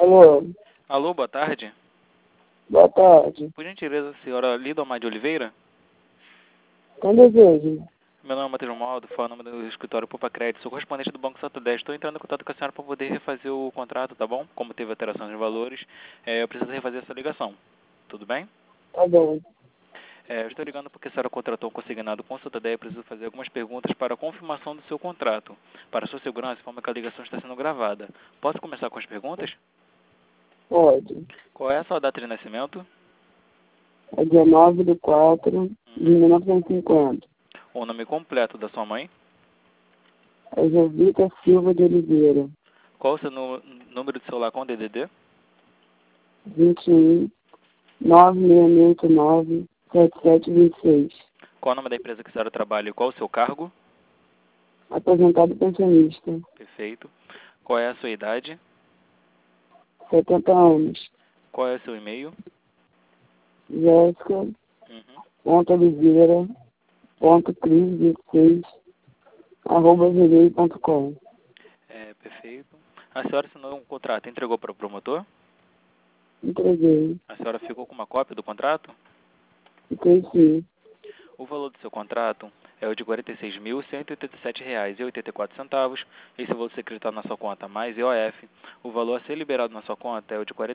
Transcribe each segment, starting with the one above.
Alô, Alô, boa tarde. boa tarde. Por gentileza, senhora Lidomar de Oliveira? Com desejo. Meu nome é Matheus Maldo, falo no nome do escritório Poupa Crédito, sou correspondente do Banco Santander. Estou entrando em contato com a senhora para poder refazer o contrato, tá bom? Como teve alteração de valores, eu preciso refazer essa ligação. Tudo bem? Tá bom. Eu estou ligando porque a senhora contratou um consignado com o Santander e preciso fazer algumas perguntas para a confirmação do seu contrato. Para sua segurança, informa que a ligação está sendo gravada. Posso começar com as perguntas? Pode. Qual é a sua data de nascimento? É dia 9/4/1950. O nome completo da sua mãe? É Jovita Silva de Oliveira. Qual o seu número de celular com DDD? 21 96689 7726. Qual o nome da empresa que a senhora trabalha e qual o seu cargo? Aposentado pensionista. Perfeito. Qual é a sua idade? 70 anos. Qual é o seu e-mail? Jéssica. Uhum. Oliveira. Cris 26 @gmail.com. Perfeito. A senhora assinou um contrato e entregou para o promotor? Entreguei. A senhora ficou com uma cópia do contrato? Fiquei sim. O valor do seu contrato é o de R$ 46.187,84. Esse valor ser acreditado na sua conta mais IOF. O valor a ser liberado na sua conta é o de R$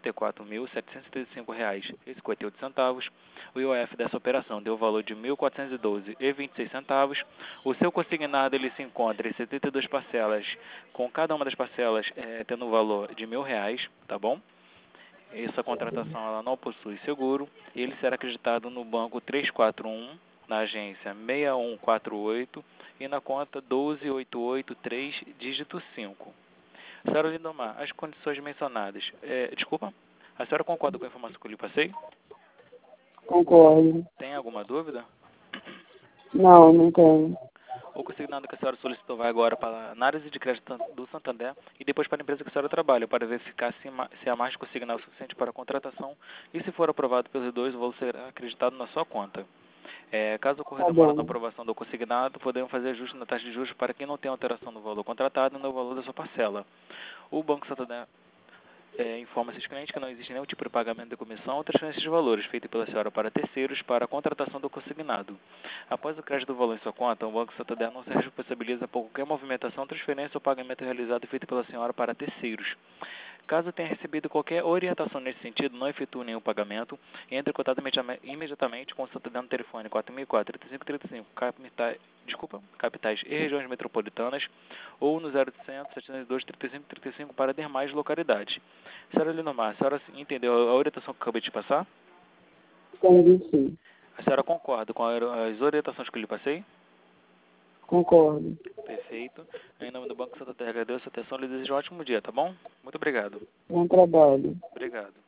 44.735,58. O IOF dessa operação deu o valor de R$ 1.412,26. O seu consignado ele se encontra em 72 parcelas, com cada uma das parcelas tendo o valor de R$ 1.000, tá bom? Essa contratação ela não possui seguro. Ele será acreditado no banco 341, na agência 6148 e na conta 12883, dígito 5. Senhora Lindomar, as condições mencionadas. Desculpa, a senhora concorda com a informação que eu lhe passei? Concordo. Tem alguma dúvida? Não tenho. O consignado que a senhora solicitou vai agora para a análise de crédito do Santander e depois para a empresa que a senhora trabalha, para verificar se há margem consignal suficiente para a contratação e, se for aprovado pelos dois, o valor será acreditado na sua conta. Caso ocorra Tá demora na bom. aprovação do consignado, podemos fazer ajuste na taxa de juros para quem não tem alteração no valor contratado e no valor da sua parcela. O Banco Santander informa esses clientes que não existe nenhum tipo de pagamento de comissão ou transferência de valores feito pela senhora para terceiros para a contratação do consignado. Após o crédito do valor em sua conta, o Banco Santander não se responsabiliza por qualquer movimentação, transferência ou pagamento realizado feito pela senhora para terceiros. Caso tenha recebido qualquer orientação nesse sentido, não efetue nenhum pagamento, entre em contato imediatamente com o Santander no telefone 4004-3535, capitais e regiões metropolitanas, ou no 0800 702 3535 para demais localidades. Senhora Linomar, a senhora entendeu a orientação que eu acabei de passar? Entendi sim. A senhora concorda com as orientações que eu lhe passei? Concordo. Perfeito. Em nome do Banco Santander, agradeço a atenção e lhe desejo um ótimo dia, tá bom? Muito obrigado. Bom trabalho. Obrigado.